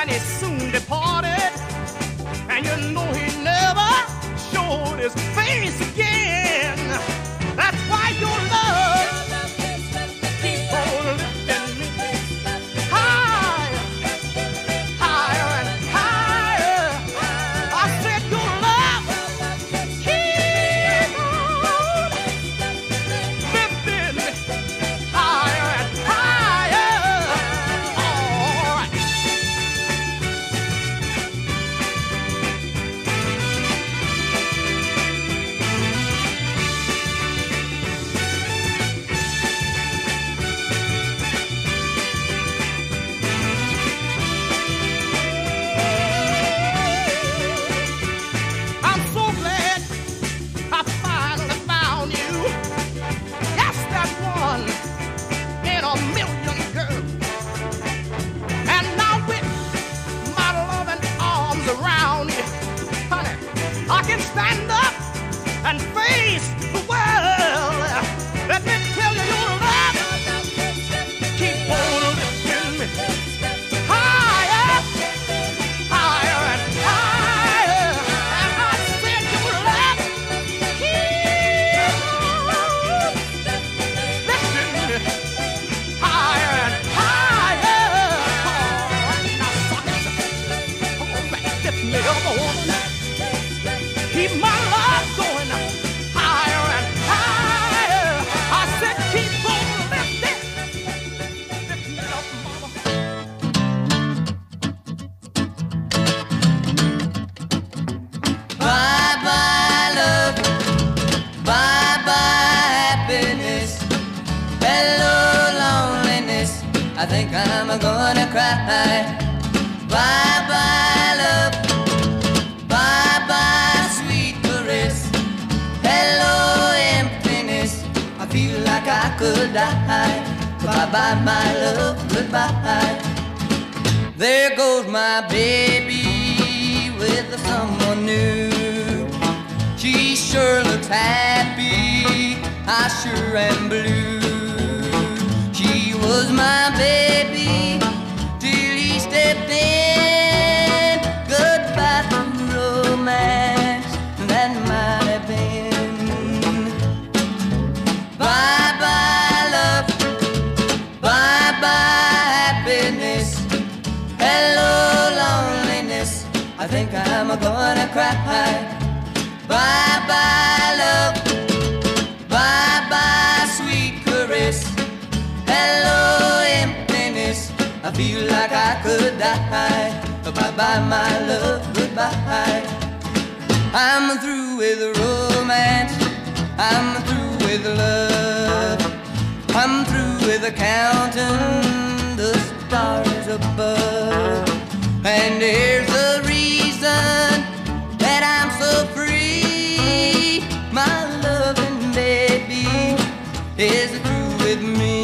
and he soon departed. And you know he never showed his face again. That's why your love keep on lifting me higher, higher and higher. I said your love keep on lifting me higher and higher. All right. I'm so glad I finally found you. Yes, that one in a million, girl. And now with my loving arms around you, honey, I can stand up and face the world. Let me tell you, your love keep on lifting me higher, higher and higher. And I said your love keep on lifting me higher and higher. All right, now suckers, come back, lift me up, woman. Keep my love going higher and higher. I said keep on lifting, lift me up, mama. Bye bye love, bye bye happiness, hello loneliness, I think I'm gonna cry. Bye bye love, bye bye sweet caress, hello emptiness, I feel like I could die. Bye bye my love, goodbye. There goes my baby with someone new. She sure looks happy, I sure am blue. She was my baby till he stepped in. Goodbye to romance, that might have been. Bye bye love, bye bye happiness, hello loneliness, I think I'm gonna cry. Bye bye love, bye bye sweet caress, hello emptiness, I feel like I could die. Bye bye my love, goodbye. I'm through with romance, I'm through with love, I'm through with counting the stars above. And here's the reason that I'm so free. My loving baby is through with me.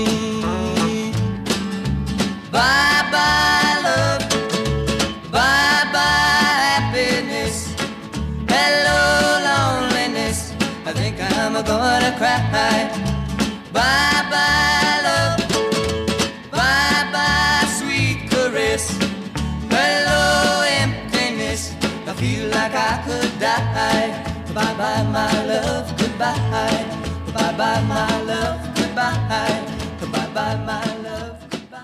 Bye bye love, bye bye happiness, hello loneliness, I think I'm gonna cry. Bye bye love, bye bye sweet caress, hello emptiness, I feel like I could die. Bye bye my love, goodbye. Bye bye my love, goodbye. Bye bye my love, goodbye.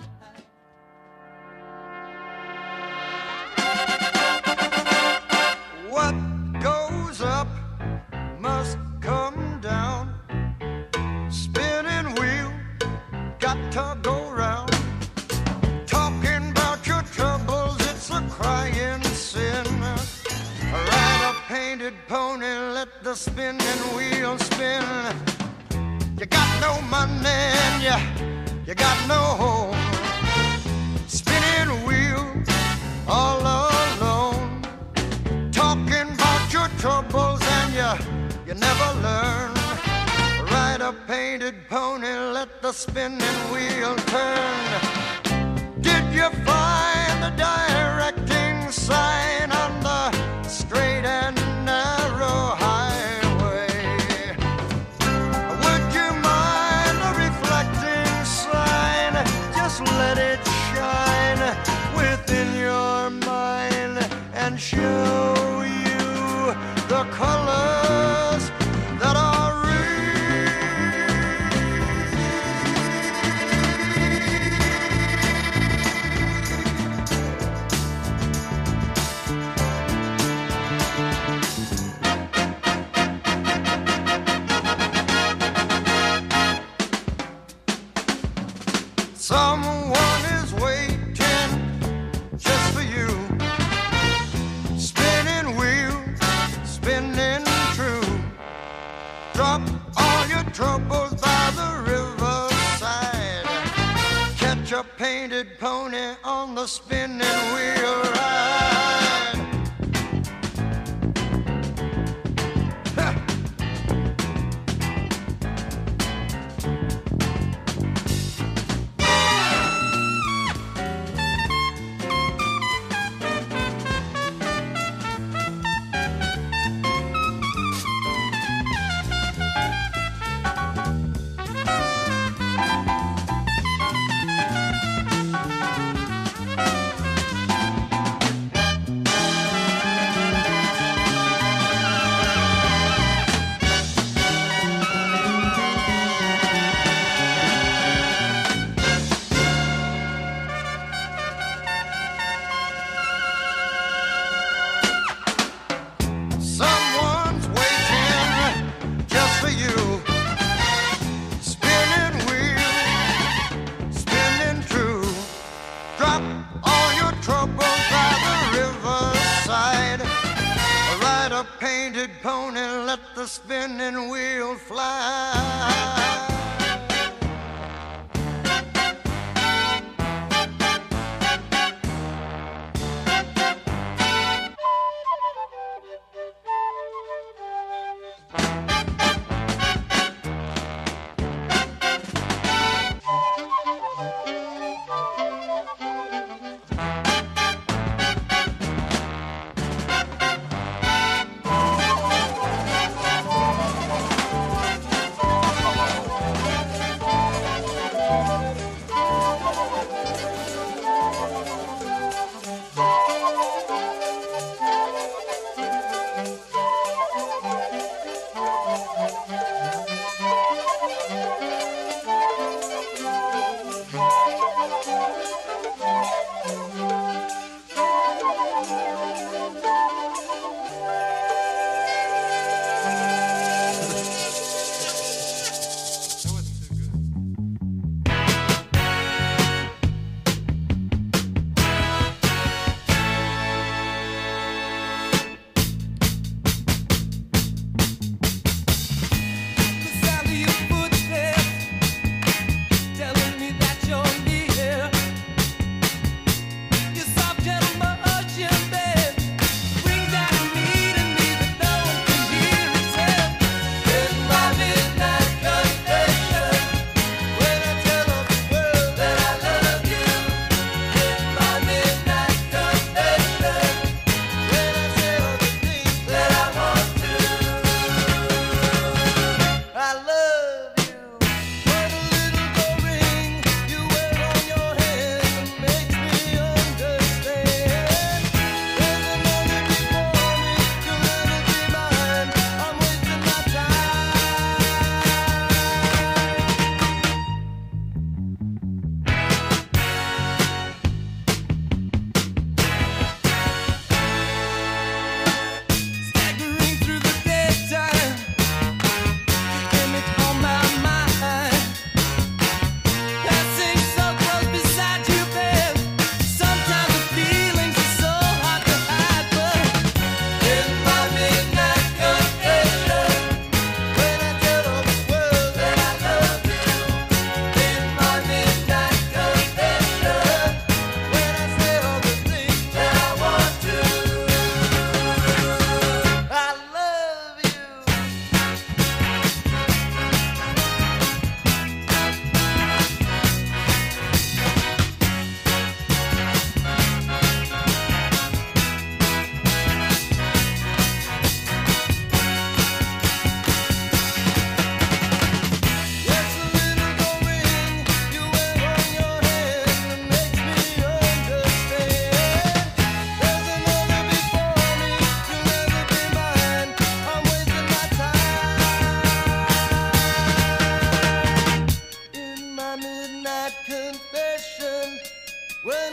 What goes up must come down. Spinning wheel, got to go round. Talking about your troubles, it's a crying sin. Ride a painted pony, let the spinning wheel spin. You got no money and you got no home. Spinning wheel, all alone. Talking about your troubles and you never learn. Ride a painted pony, let the spinning wheel turn. Did you find the directing sign on the straight and narrow highway? Would you mind a reflecting sign? Just let it shine within your and show you the colors that are real. Someone is waiting just for you. Spinning wheels, spinning true. Drop all your troubles by the riverside. Catch a painted pony on the spinning wheel ride. Ha! Someone's waiting just for you. Spinning wheel, spinning true. Drop all your troubles by the riverside. Ride a painted pony, let the spinning wheel fly.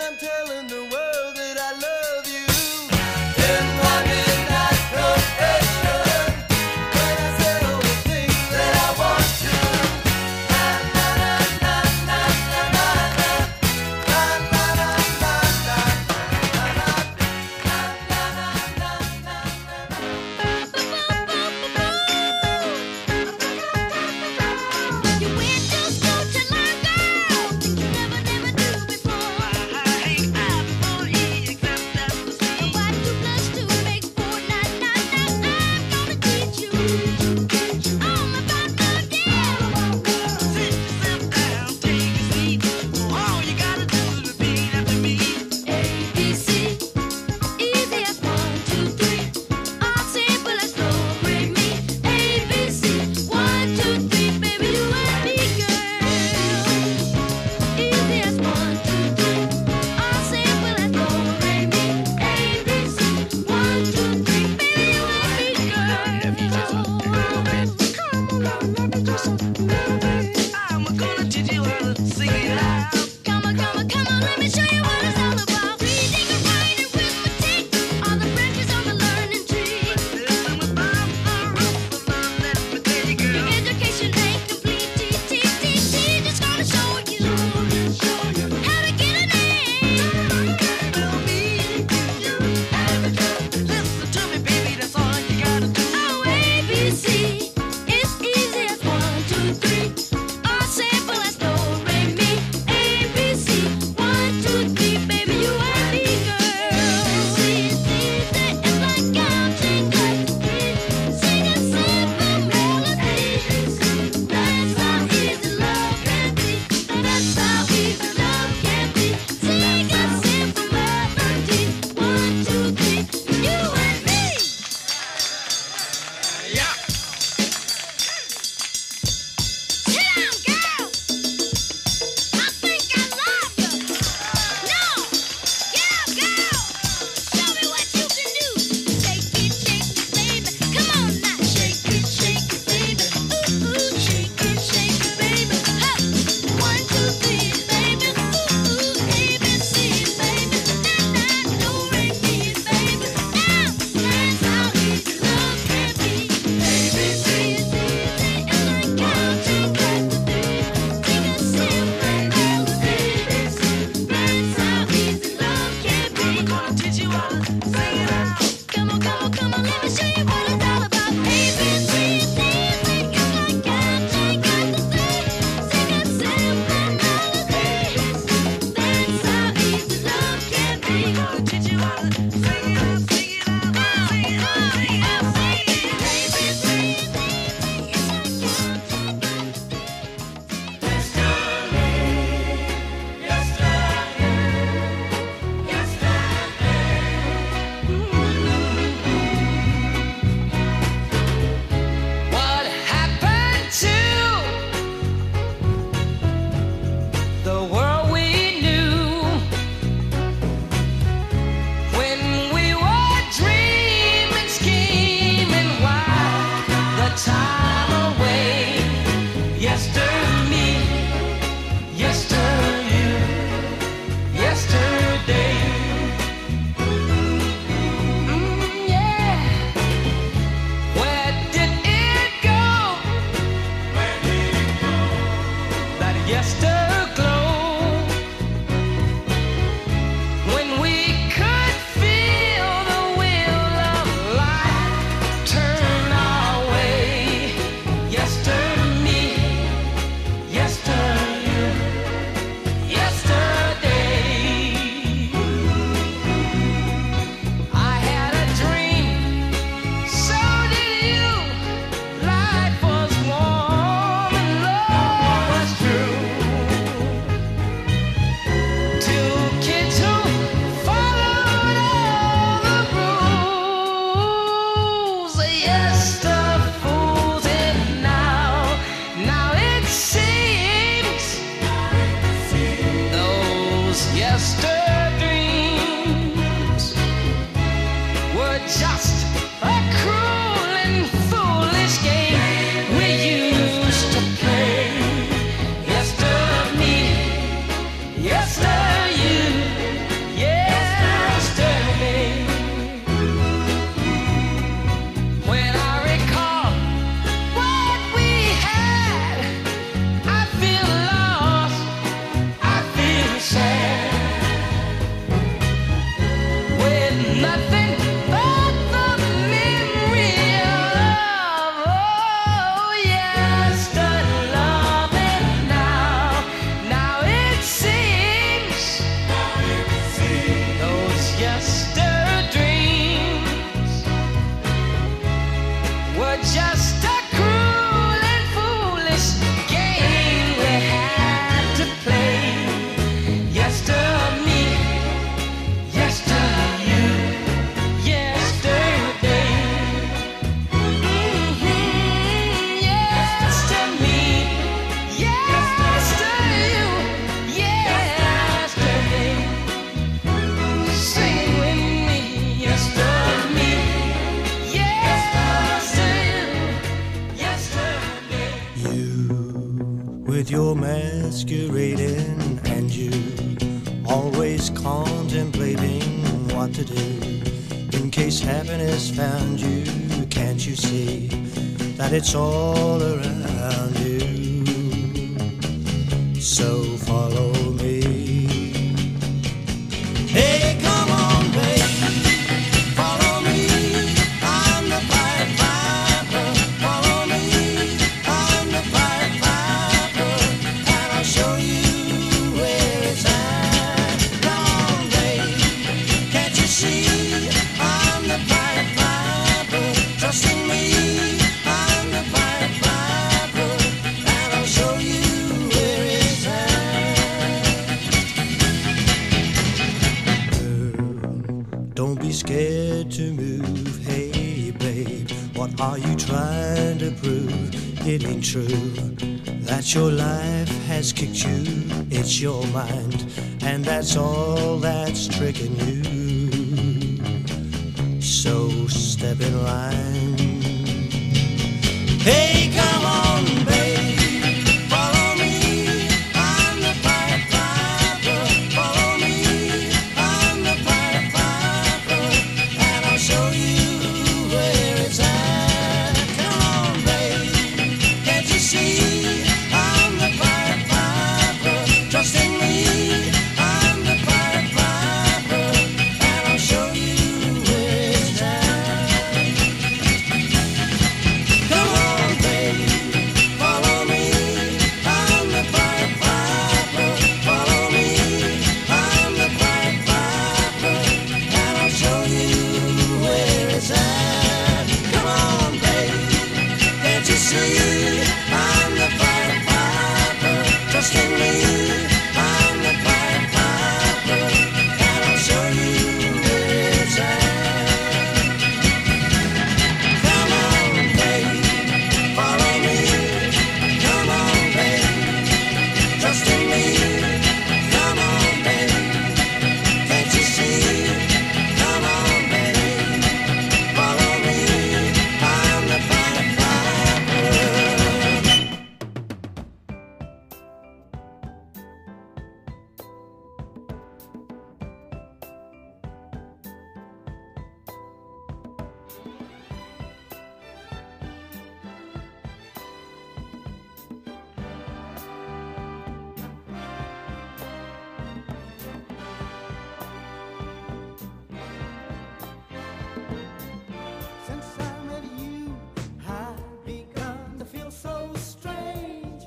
I'm telling the world that I love you. In my midnight confession, when I say all the things that I want to. Na na na na na na na na na na na You went to school to learn, girl, things you never do before. Why 2 plus 2 makes 4? Nah, nah, nah, I'm gonna teach you all about love, yeah. ABC, easy as 1, 2, 3. All simple as do, re, mi. ABC, 1, 2, 3, baby, you and me, girl. Easy as 1, 2, 3. All simple as do, re, mi. ABC, 1, 2, 3, baby, you and me, girl. Come on, let me just a little bit. I'm gonna teach you how to sing it out. Come on, let me show you what it's all about. Reading and writing, arithmetic, all the branches on the learning tree. Listen about the rules of love, let me tell you, girl. Your education ain't complete. Just gonna show you how to get an A. Tell me, you have it. Listen to me, baby, that's all you gotta do. Oh, ABC, it's easy as 1, 2, 3. All simple as do, re, mi. ABC, 1, 2, 3, baby, you and me, girl. It's easy, it's like counting like singing simple melodies. That's how easy love can be. That's how easy love can be. Singing simple melodies. 1, 2, 3, you and me. Sit down, girl. I think I love you. No, get up, girl. Show me what you can do. Shake it, baby. Come on now, shake it, baby. Ooh, ooh, shake it, baby. Huh. 1, 2, 3, baby. Ooh, ooh, ABC, baby. Na na, do re mi, baby. Now that's how easy love can be. ABC is easy, it's like counting back to 3. Singing simple melodies. That's how easy love can be. I'm gonna teach you how to sing it out. Come on, let me show you what it's all about. ABC is easy, it's like counting back to 3. Singing simple melodies. That's how easy love can be. I'm gonna teach you how to sing it out, sing it out, sing it out, sing it out, sing it out. ABC is easy, it's like counting back to 3. What happened to the world we knew when we were dreaming, scheming, while the time away? Yester me, yester you, yesterday. Yeah. Where did it go? That yesterglow, when we could feel the wheel of life turn our way. Yester me, yester you, yesterday. I had a dream, so did you. Life was warm and love was true. Two kids who followed all the rules. Yes, the fools, and now it seems those yester dreams were just a cruel and foolish game we used to play. Yester me, yester you, contemplating what to do in case happiness found you. Can't you see that it's all around you? So follow me. Hey, come on, baby, follow me. I'm the Pied Piper. Follow me. I'm the Pied Piper, and I'll show you where it's at. Come on, baby, can't you see? I'm the Pied Piper. Trust in me. I'm the Pied Piper, and I'll show you where it's at. Don't be scared to move. Hey, babe, what are you trying to prove? It ain't true that your life has kicked you. It's your mind, and that's all that's tricking you. So step in line. Hey, come on, babe, follow me. I'm the Pied Piper. Follow me. I'm the Pied Piper, and I'll show you where it's at. Come on, babe, can't you see? I'm the Pied Piper. Trust in me. I'm the Pied Piper, and I'll show you where it's at. Come on, baby, follow me. I'm the Pied Piper. Follow me. I'm the Pied Piper, and I'll show you where it's at. Come on, baby, can't you see? I'm the Pied Piper. Trust in me. I'm the Pied Piper, and I'll show you where it's at. Come on, baby, follow me. Come on, baby, trust in me. Come on, baby, can't you see? Come on, baby, follow me. I'm the Pied Piper. Since I met you, I've begun to feel so strange.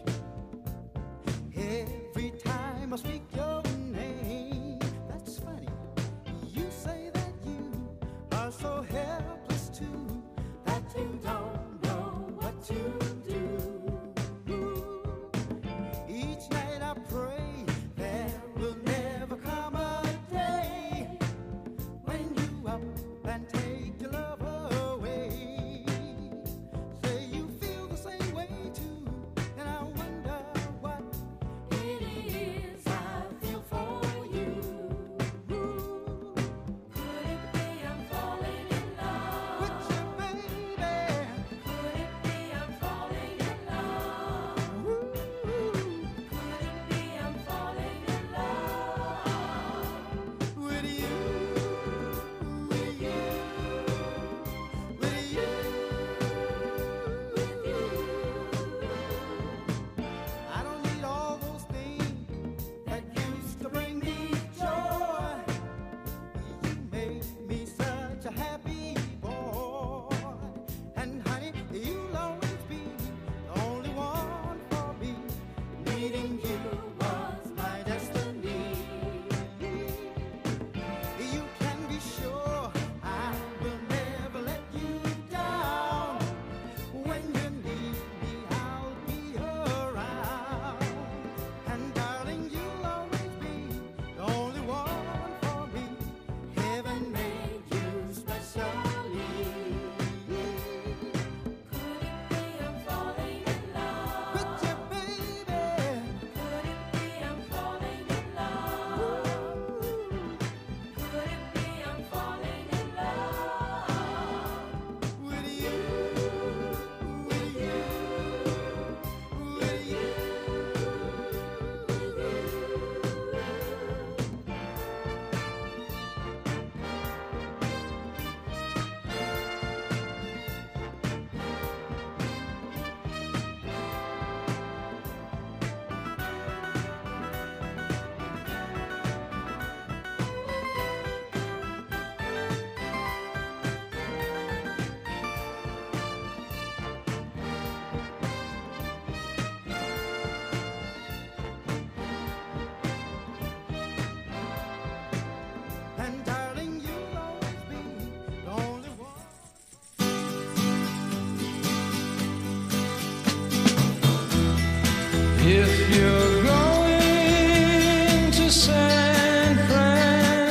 Every time I speak your name, that's funny. You say that you are so helpless too, that you don't know what to do. Each night I pray there will never come a day when you up and take your love away. Say you feel the same way too, and I wonder what it is I feel for you. Could it be I'm falling in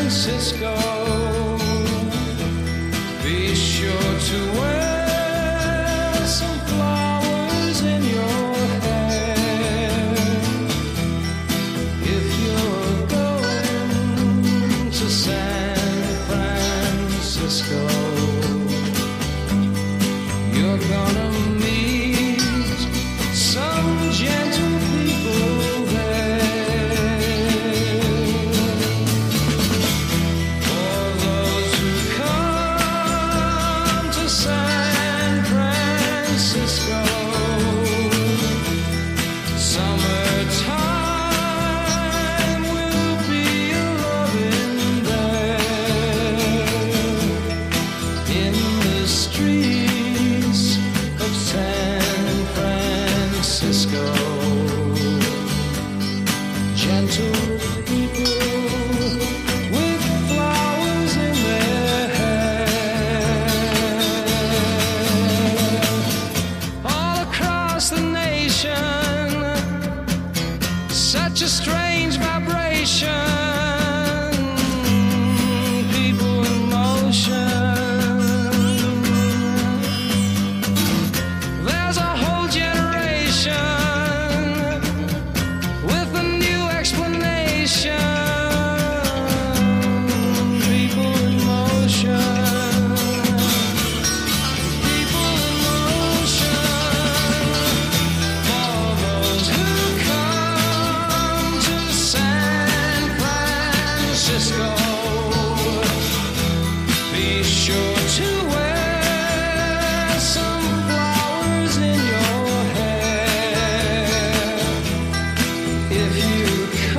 Francisco. Be sure to wear some flowers in your hair. If you're going to San Francisco, you're gonna meet some gentle people there. For those who come to San Francisco, summertime will be a-loving there. In the streets of San Francisco, gentle people with flowers in their hair. All across the nation, such a strange vibration. People in motion. There's a whole generation with a new explanation. People in motion. People in motion. For those who come to San Francisco, be sure to wear some flowers in your hair. If you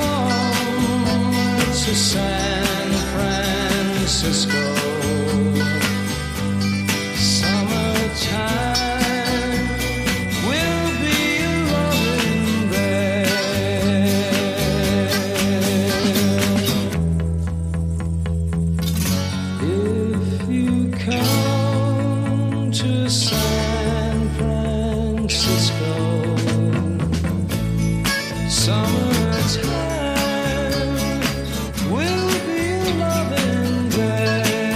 come to San Francisco, summertime will be a-loving there. If you come to San Francisco, summertime will be a-loving there.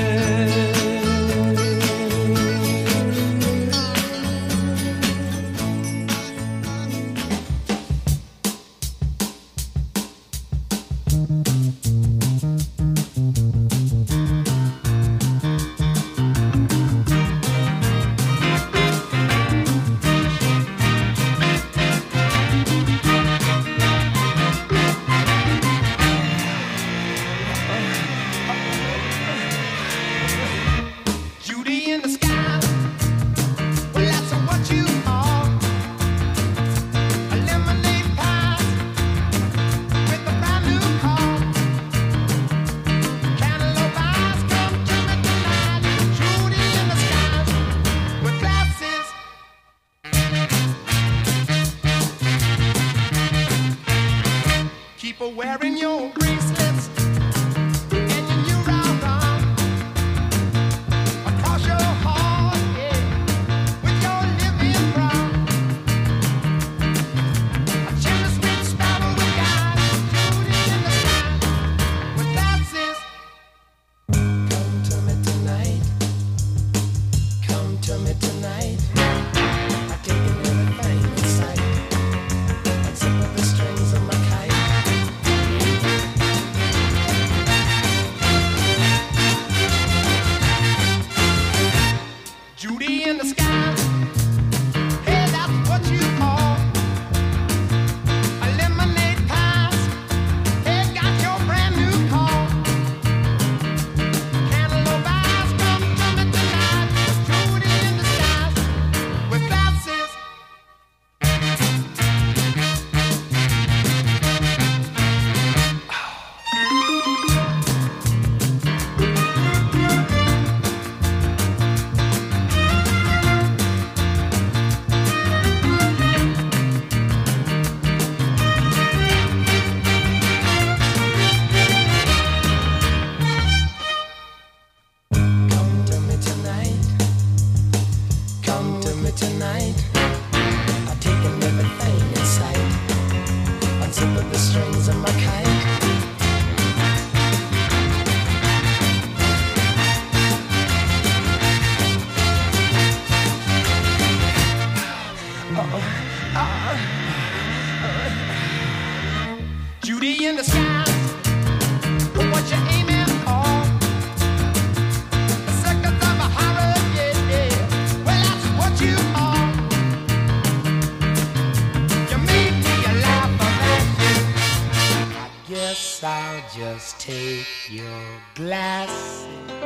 take your glasses.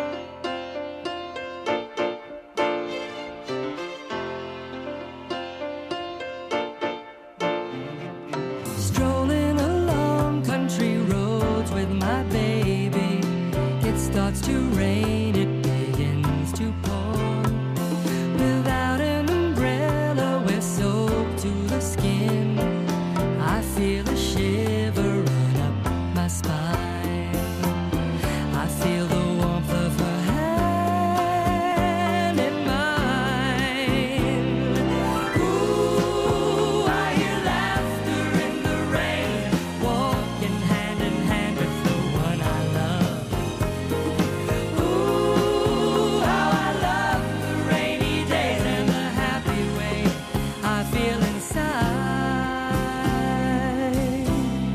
Strolling along country roads with my baby. It starts to rain, it begins to pour. Without an umbrella, we're soaked to the skin. I feel a shiver run up my spine. I feel the warmth of her hand in mine. Ooh, I hear laughter in the rain, walking hand in hand with the one I love. Ooh, how I love the rainy days and the happy way I feel inside.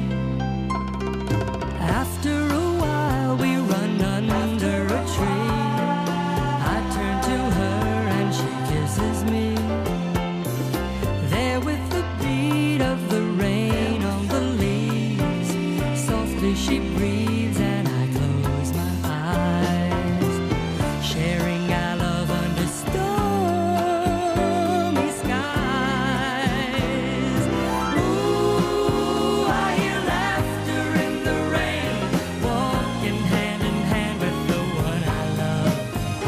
After a while we run under a tree. I turn to her and she kisses me. There with the beat of the rain on the leaves, softly she breathes and I close my eyes, sharing our love under stormy skies. Ooh, I hear laughter in the rain, walking hand in hand with the one I love.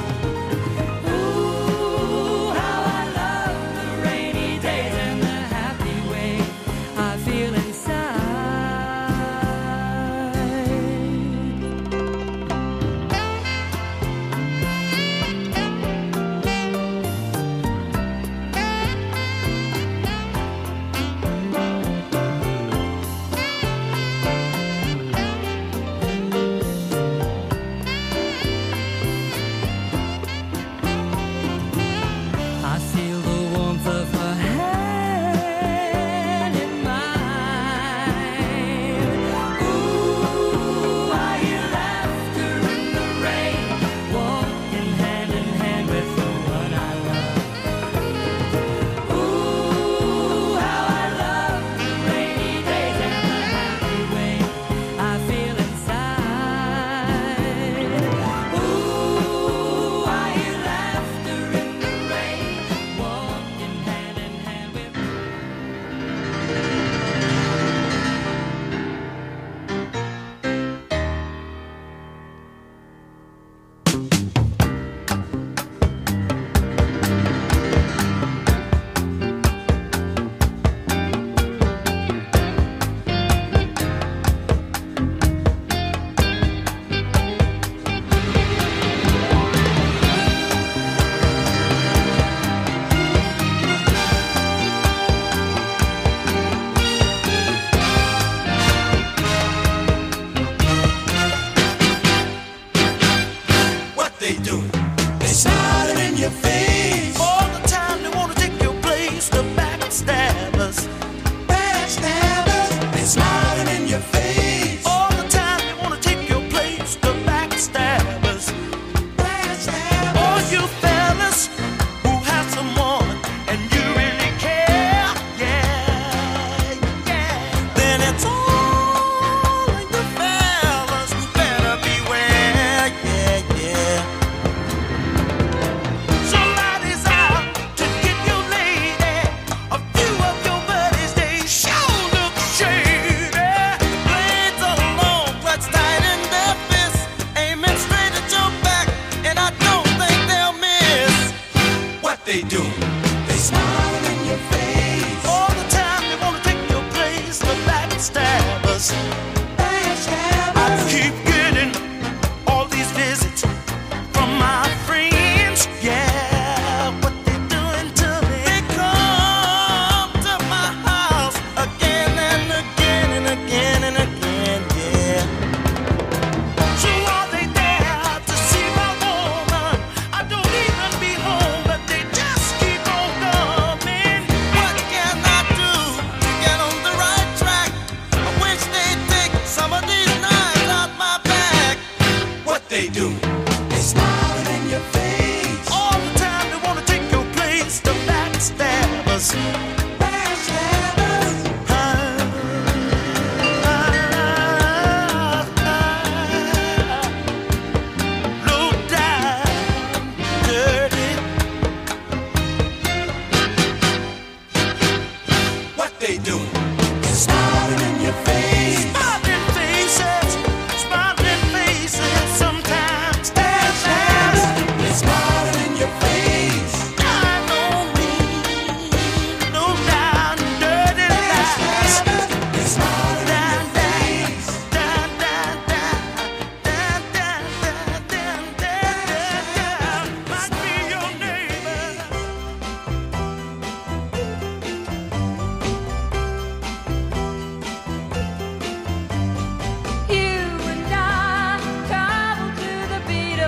Ooh, how I love the rainy days and the happy way I feel inside. I feel the warmth of her hand in mine. Ooh, I hear laughter in the rain, walking hand in hand with the one I love. Ooh, how I love the rainy days and the happy way I feel inside. Ooh, I hear laughter in the rain, walking hand in hand with. What they do? They smiling in your face. All the time they wanna take your place, the backstabbers. Backstabbers. They smiling in your face. All the time they wanna take your place, the backstabbers. Backstabbers. All you fellas who have someone and you really care, yeah, yeah. Then it's all of you fellas who better beware, yeah, yeah. Somebody's out to get your lady. A few of your buddies, they sure look shady. Blades are long, clutched tight in their fists, aiming straight at your back, and I don't think they'll miss. What they do? They smiling in your face. All the time they wanna take your place, the backstabbers. I keep getting all these visits from my friends, yeah. What they doing to me? They come to my house again and again and again and again, yeah. So are they there to see my woman? I don't even be home, but they just keep on coming. What can I do to get on the right track? I wish they'd take some of these knives out my back. What they do? They smiling in your face. All the time they wanna take your place, the backstabbers. Backstabbers.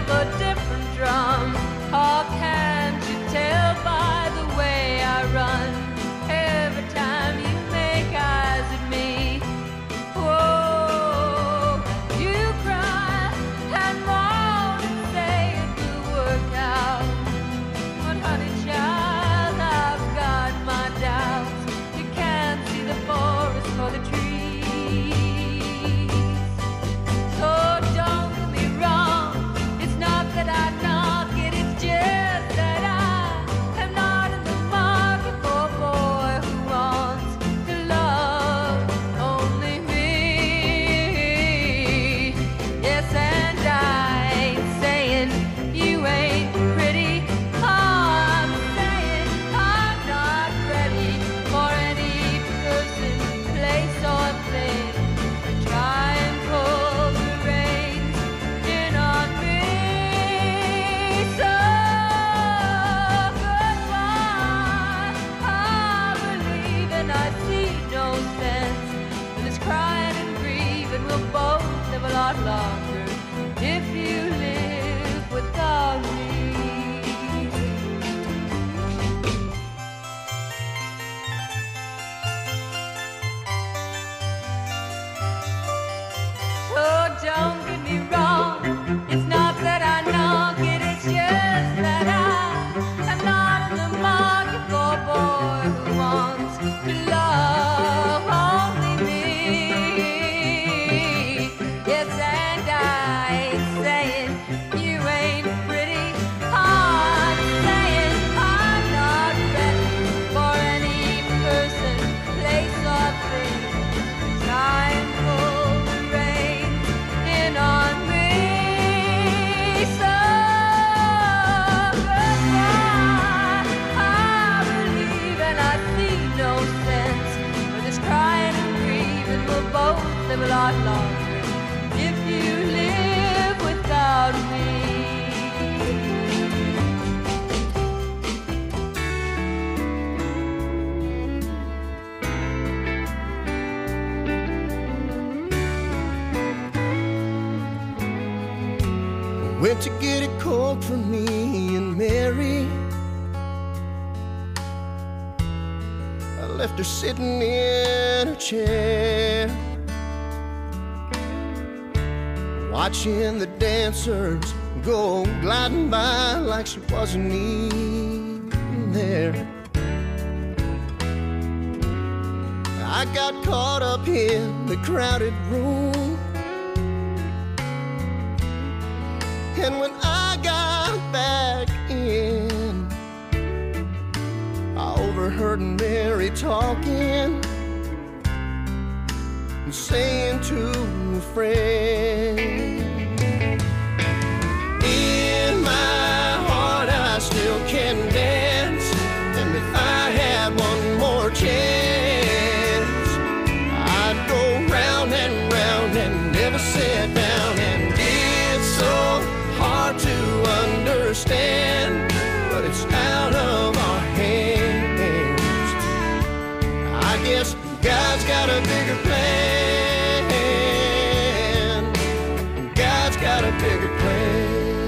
of a different drum. Oh, can't you tell by the way I run? Every time you make eyes at me, whoa, you cry and moan and say it will work out. But honey child, I've got my doubts. You can't see the forest for the trees. So don't get me wrong, it's not that I knock it, it's just that I am not in the market for a boy who wants to love only me. Yes, and I ain't saying you ain't pretty. I'm saying I'm not ready for any person, place, or thing to try and pull the reins in on me. So goodbye. I believe and I see no sense in this crying and grieving. We'll both live a lot longer if you live without me. So don't get me wrong, it's not that I knock it, it's just that I am not in the market for a boy who wants to love only me. Yes, and I ain't saying you ain't pretty. I'm saying I'm not ready for any person, place, or thing to try and pull the reins in on me. So goodbye. I believe and I see no sense for this crying and grieving. We'll both live a lot longer if you live without me. Went to get it cold for me and Mary. I left her sitting in her chair, watching the dancers go gliding by like she wasn't even there. I got caught up in the crowded room, and when I got back in, I overheard Mary talking and saying to a friend, in my heart I still can dance, and if I had one more chance, I'd go round and round and never sit down. And it's so hard to understand, but it's out of our hands. I guess God's got a bigger plan. God's got a bigger plan.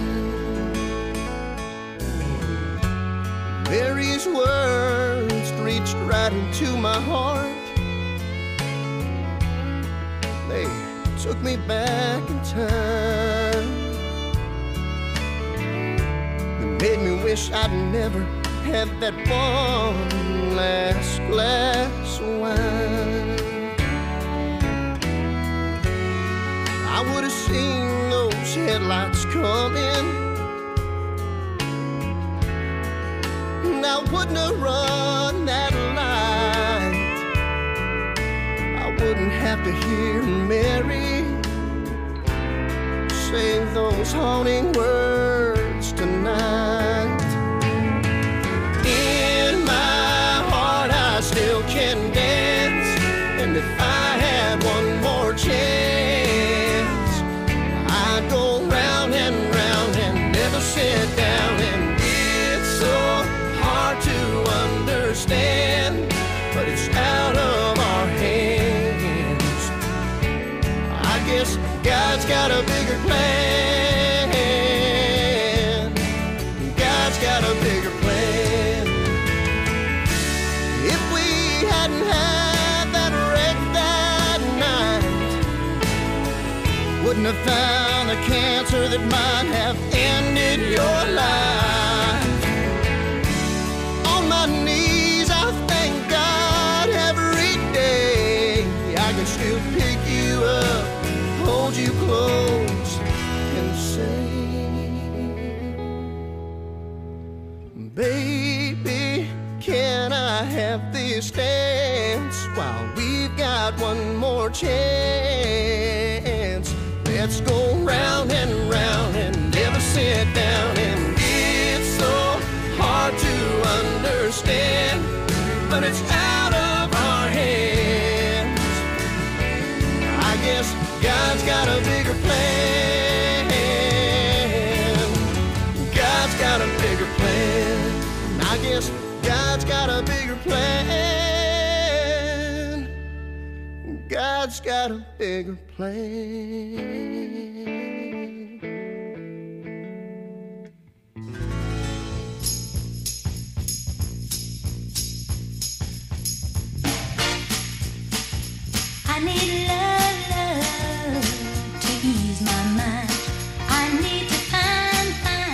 Mary's words reached right into my heart. They took me back in time. It made me wish I'd never had that one last glass of wine. I would have seen those headlights coming, and I wouldn't have run that light. I wouldn't have to hear Mary say those haunting words tonight. In my heart I still can dance, and if I had one more chance, I'd go round and round and never sit down. And it's so hard to understand, but it's out of our hands. I guess God's got a bigger plan. that might have ended your life. On my knees, I thank God every day. I can still pick you up, hold you close, and say, baby, can I have this dance while we've got one more chance? Let's go round and round and never sit down. And it's so hard to understand, but it's out of our hands. I guess God's got a bigger plan. God's got a bigger plan. I guess God's got a bigger plan. God's got a bigger plan. I need love, love to ease my mind. I need to find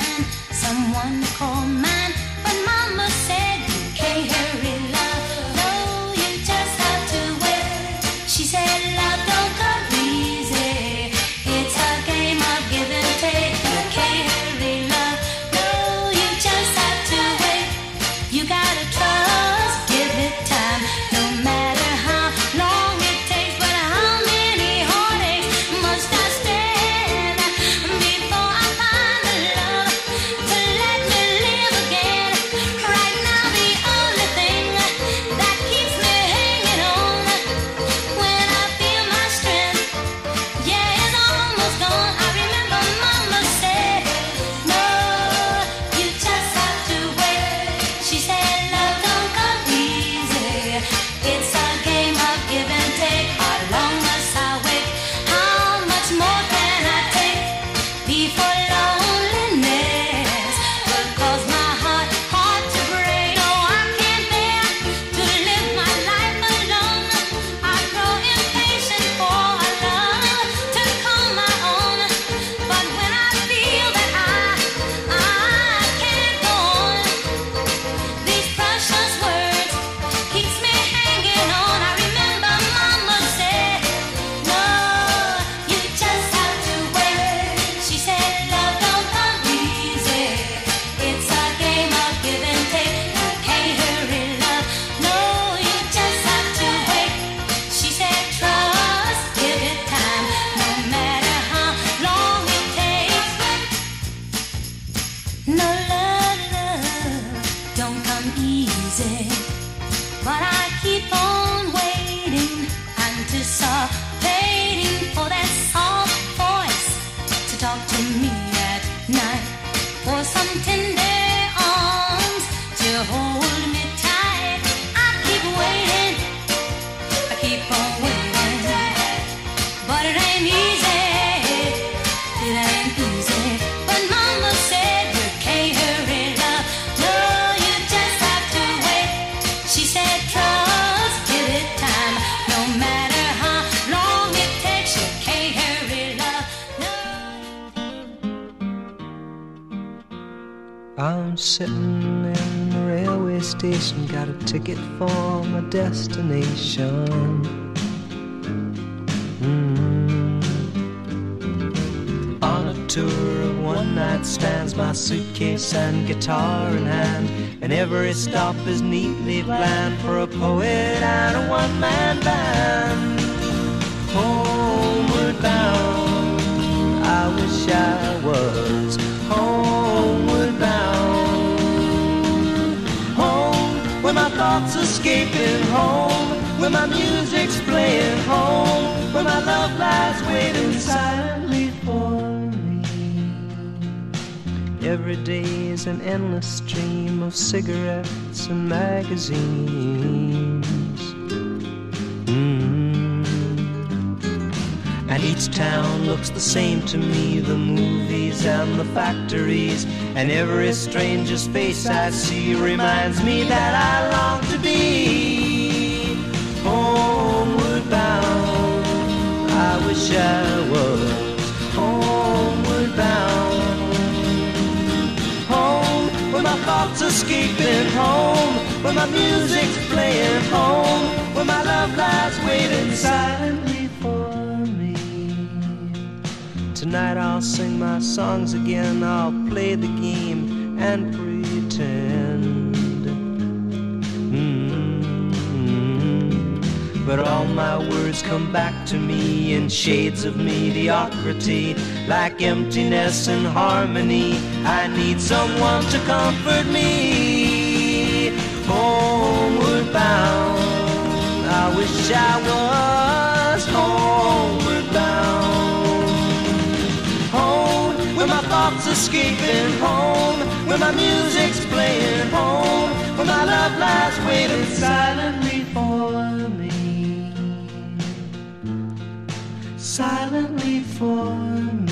someone to call mine. But Mama said you can't hurry love. No, you just have to wait. She said love don't come easy. It's a game of give and take. You can't hurry love. No, you just have to wait. You gotta trust, give it time. No matter how long it takes, but how many heartaches must I stand before I find the love to let me live again? Right now the only thing that keeps me hanging on when I feel my strength, yeah, it's almost gone. I remember Mama said, no, you just have to wait. She said love don't come easy. It's a game of give and take. How long must I wait? How much more can I take before loneliness will cause my heart to break? No, I can't bear to live my life alone. I grow impatient for a love to call my own. But when I feel that I can't go on, these precious words keeps me hanging on. I remember Mama said, no, you just have to wait. She said love don't come easy. It's a game of give and take. You can't hurry love. No, you just have to wait. She said trust, give it time. No matter how long it takes. No love, love don't come easy. But I keep on waiting, anticipating for that soft voice to talk to me at night, for some tender arms to hold me tight. I keep waiting, I keep on waiting, but it ain't easy, it ain't easy. But Mama said you can't hurry love. No, you just have to wait. She said trust, give it time. No matter how long it takes, you can't hurry love. No. I'm sitting in the railway station, got a ticket for my destination. On a tour of one-night stands, my suitcase and guitar in hand, and every stop is neatly planned for a poet and a one-man band. Homeward bound, I wish I was homeward bound. Home, where my thoughts escaping, home, where my music's playing, home, where my love lies waiting silently for me. Every day is an endless stream of cigarettes and magazines. And each town looks the same to me, the movies and the factories, and every stranger's face I see reminds me that I long to be homeward bound. I wish I was homeward bound. thoughts escaping home, where my music's playing home, where my love lies waiting silently for me. Tonight I'll sing my songs again, I'll play the game and pretend. But all my words come back to me in shades of mediocrity, like emptiness and harmony. I need someone to comfort me. Homeward bound, I wish I was homeward bound. Home, where my thoughts escaping home, where my music's playing home, where my love lies waiting silently for me. Silently for me.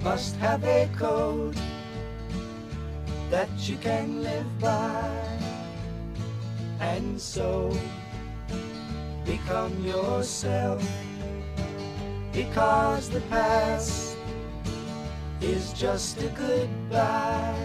must have a code that you can live by, and so become yourself, because the past is just a goodbye.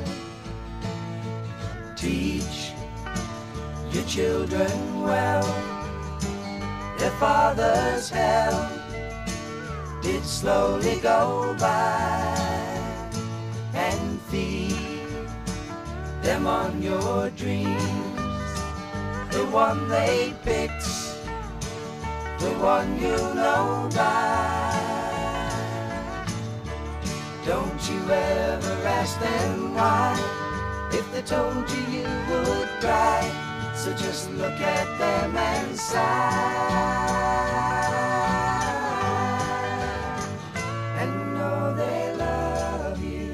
Teach your children well, their father's hell did slowly go by, and feed them on your dreams, the one they picked, the one you know by. Don't you ever ask them why, if they told you you would cry. So just look at them and sigh, and know they love you.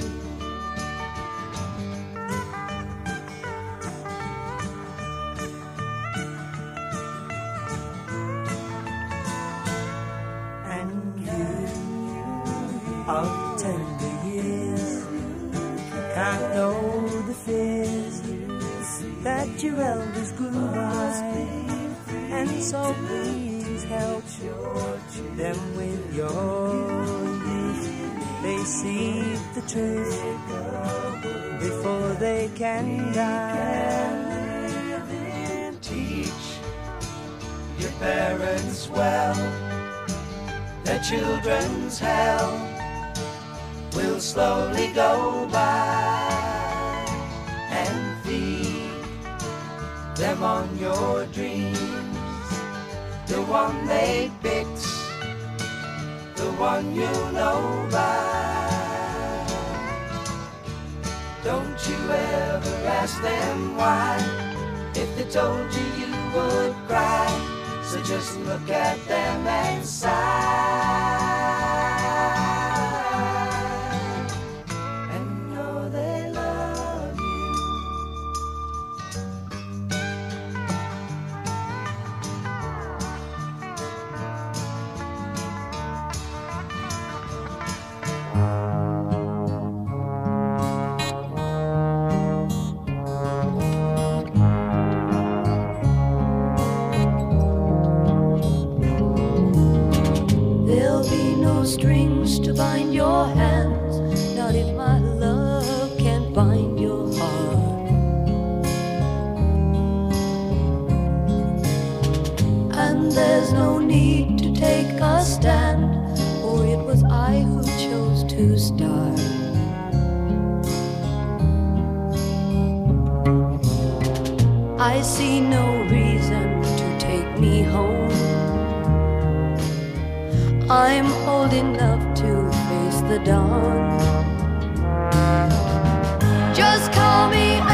And you of tender years can't know the fears that your elders grew by, and so please help them with your youth. They see the truth before they can die. Teach your parents well, their children's hell will slowly go by, and feed them on your dreams, the one they picked, the one you know by. Don't you ever ask them why, if they told you you would cry. So just look at them and sigh, and know they love you. There'll be no strings to bind your hands, not if my love can't bind your heart. And there's no need to take a stand, for it was I who chose to start. I see no reason to take me home. I'm old enough to face the dawn. Just call me